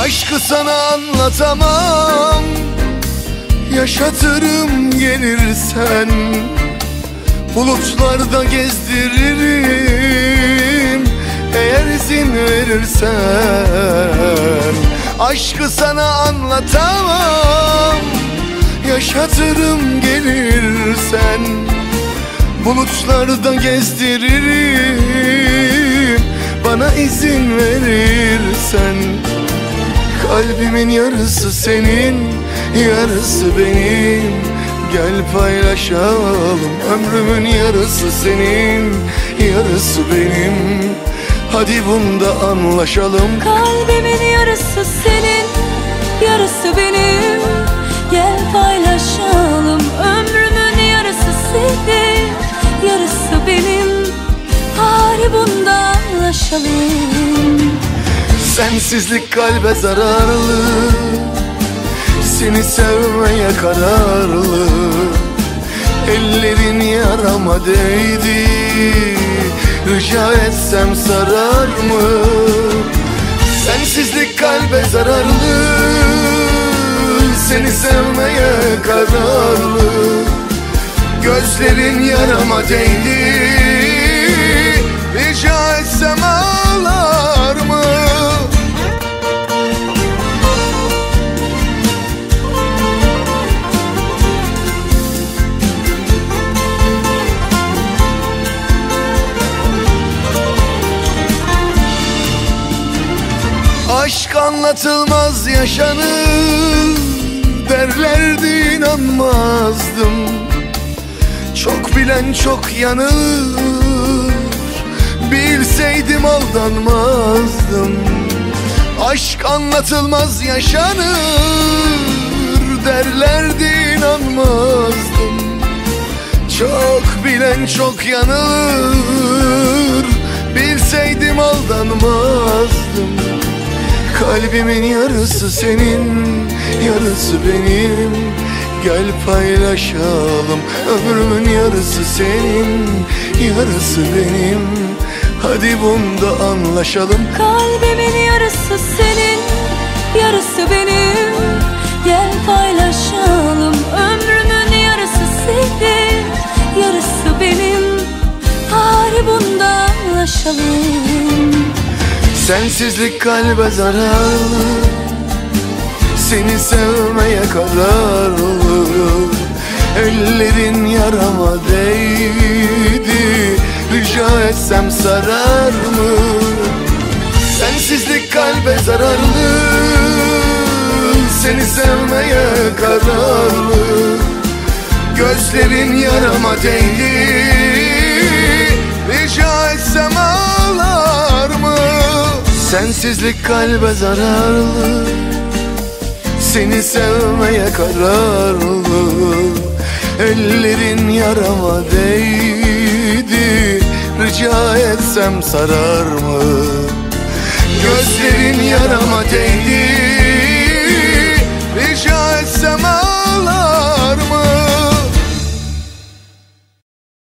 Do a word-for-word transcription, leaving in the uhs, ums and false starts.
Aşkı sana anlatamam, yaşatırım gelirsen. Bulutlarda gezdiririm eğer izin verirsen. Aşkı sana anlatamam, yaşatırım gelirsen. Bulutlarda gezdiririm bana izin verirsen. Kalbimin yarısı senin, yarısı benim. Gel paylaşalım. Ömrümün yarısı senin, yarısı benim. Hadi bunda anlaşalım. Kalbimin yarısı senin, yarısı benim. Gel paylaşalım. Ömrümün yarısı senin, yarısı benim. Hadi bunda anlaşalım. Sensizlik kalbe zararlı, seni sevmeye kararlı. Ellerin yarama değdi, rica etsem sarar mı? Sensizlik kalbe zararlı, seni sevmeye kararlı. Gözlerin yarama değdi, rica etsem ağlar mı? Aşk anlatılmaz yaşanır derlerdi, inanmazdım. Çok bilen çok yanılır, bilseydim aldanmazdım. Aşk anlatılmaz yaşanır derlerdi, inanmazdım. Çok bilen çok yanılır, bilseydim aldanmazdım. Kalbimin yarısı senin, yarısı benim. Gel paylaşalım. Ömrümün yarısı senin, yarısı benim. Hadi bunda anlaşalım. Kalbimin yarısı senin, yarısı benim. Gel paylaşalım. Ömrümün yarısı senin, yarısı benim. Hadi bunda anlaşalım. Sensizlik kalbe zararlı, seni sevmeye kararlı. Ellerin yarama değdi, rica etsem sarar mı? Sensizlik kalbe zararlı, seni sevmeye kararlı. Gözlerin yarama değdi, rica etsem ağlar mı? Sensizlik kalbe zararlı, seni sevmeye kararlı. Ellerin yarama değdi, rica etsem sarar mı? Gözlerin yarama değdi.